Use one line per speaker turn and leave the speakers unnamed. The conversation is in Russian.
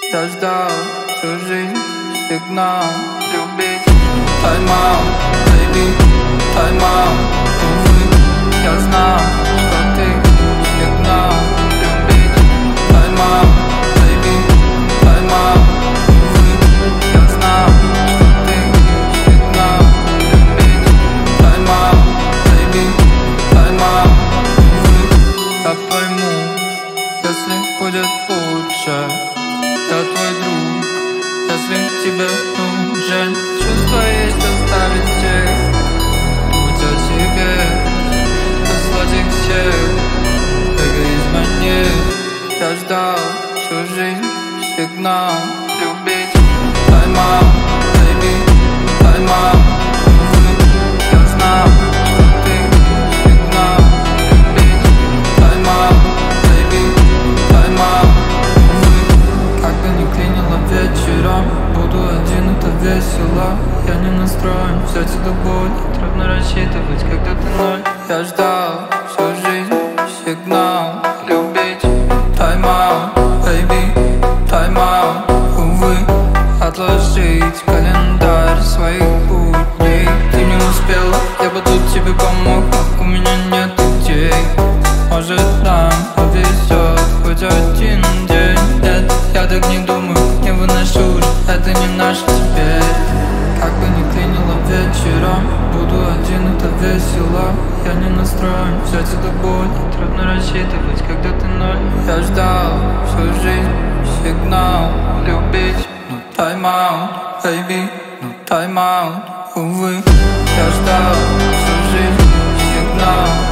Я ждал всю жизнь сигнал любить. Тайм-аут, baby, тайм-аут. Увы, я знал, что ты сигнал любить. Тайм-аут, baby, тайм-аут. Увы, я знал, что ты сигнал любить. Тайм-аут, baby, тайм-аут. Увы, я пойму, если будет лучше. Я твой друг, если тебе нужен. Чувство есть оставить всех, думать о себе, послать их всех. Эгоизма нет. Я ждал всю жизнь сигнал любить. Тайм-аут, baby, тайм-аут. Увы, я знал, что ты сигнал любить. Тайм-аут, baby, тайм-аут. Как бы ни клинило вечером, буду один, это весело. Я не настроен взять эту боль. Трудно рассчитывать, когда ты ноль. Я ждал всю жизнь сигнал любить. Тайм-аут, baby, тайм-аут. Увы, отложить календарь своих будней. Ты не успела, я бы тут тебе помог, но у меня нет идей. Может, нам повезет хоть один день. Нет, я так не думаю, не выношу уже, это не наше теперь. Как бы ни клинило вечером, буду один, это весело. Я не настроен взять эту боль. Трудно рассчитывать, когда ты ноль. Я ждал всю жизнь сигнал любить. Ну тайм-аут, baby, ну тайм-аут. Увы, я ждал всю жизнь сигнал